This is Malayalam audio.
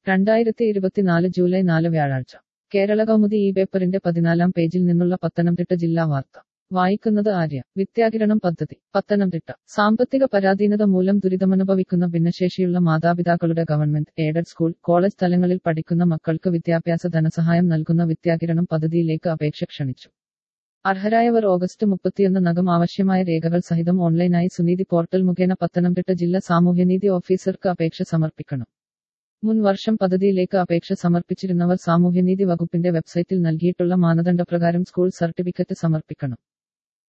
2024 ജൂലൈ 4 വ്യാഴാഴ്ച കേരള കൗമുദി ഈ പേപ്പറിന്റെ 14-ാം പേജിൽ നിന്നുള്ള പത്തനംതിട്ട ജില്ലാ വാർത്ത വായിക്കുന്നത് ആര്യ. വിദ്യാകിരണം പദ്ധതി പത്തനംതിട്ട. സാമ്പത്തിക പരാധീനത മൂലം ദുരിതമനുഭവിക്കുന്ന ഭിന്നശേഷിയുള്ള മാതാപിതാക്കളുടെ ഗവൺമെന്റ് എയ്ഡഡ് സ്കൂൾ കോളേജ് തലങ്ങളിൽ പഠിക്കുന്ന മക്കൾക്ക് വിദ്യാഭ്യാസ ധനസഹായം നൽകുന്ന വിദ്യാകിരണം പദ്ധതിയിലേക്ക് അപേക്ഷ ക്ഷണിച്ചു. അർഹരായവർ ഓഗസ്റ്റ് 31-നകം ആവശ്യമായ രേഖകൾ സഹിതം ഓൺലൈനായി സുനീതി പോർട്ടൽ മുഖേന പത്തനംതിട്ട ജില്ലാ സാമൂഹ്യനീതി ഓഫീസർക്ക് അപേക്ഷ സമർപ്പിക്കണം. മുൻ വർഷം പദ്ധതിയിലേക്ക് അപേക്ഷ സമർപ്പിച്ചിരുന്നവർ സാമൂഹ്യനീതി വകുപ്പിന്റെ വെബ്സൈറ്റിൽ നൽകിയിട്ടുള്ള മാനദണ്ഡപ്രകാരം സ്കൂൾ സർട്ടിഫിക്കറ്റ് സമർപ്പിക്കണം.